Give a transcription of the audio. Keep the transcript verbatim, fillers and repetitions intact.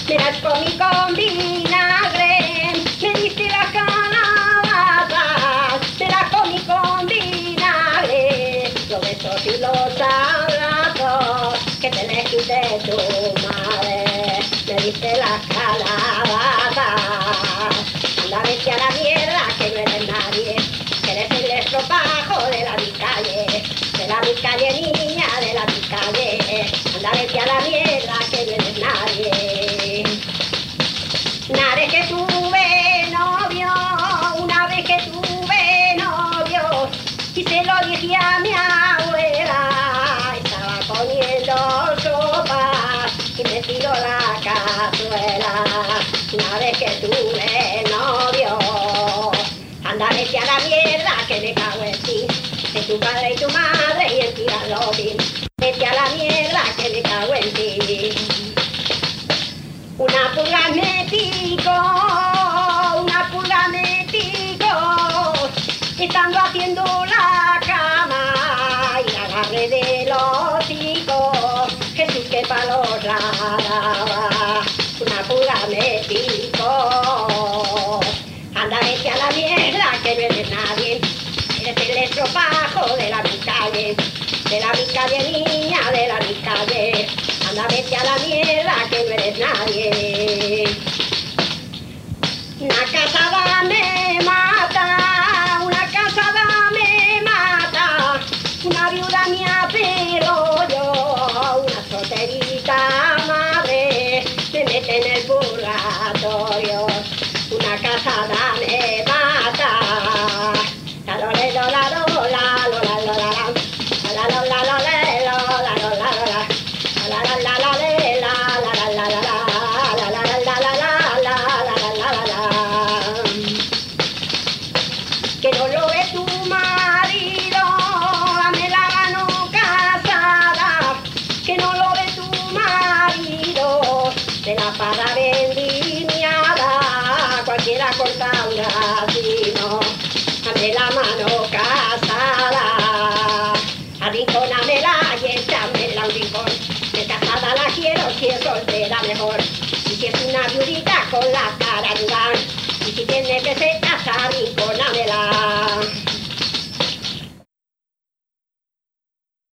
Me las comí con vinagre, me diste las calabazas, me las comí con vinagre, los besos y los abrazos que te le quité tu madre, me diste las calabazas. Anda, vete a la mierda que no eres nadie, que eres el estropajo de la mi calle, de la mi calle niña, de la mi calle. Anda, vete a la mierda que no eres nadie. Una vez que tuve novio, una vez que tuve novio, y se lo dije a mi abuela, estaba poniendo sopa y me tiró la cazuela. Una vez que tuve novio, anda, vete a la mierda que me cago en ti, de tu padre y tu madre y en ti a lo vi. Vete a la mierda que me cago en ti. Una pulga me picó, una pulga me picó, estando haciendo la cama y la agarré del hocico, Jesús que palos la daba. Una pulga me picó, anda, vete a la mierda que no eres nadie, eres el estropajo de la mi calle, de la mi calle niña, de la mi calle. Anda, vete a la mierda que no eres nadie. Una casada me mata, una casada me mata, una viuda mía pero yo, una solterita madre, me mete en el purgatorio. Una casada me mata, la lo le lo la lo la lo la lo la la la lo la lo le lo la lo la lo la. La la la la la la la la la la la la la la la la la la. Que no lo ve tu marido, dame la mano casada. Que no lo ve tu marido, de la parra vendimiada, cualquiera corta un racimo.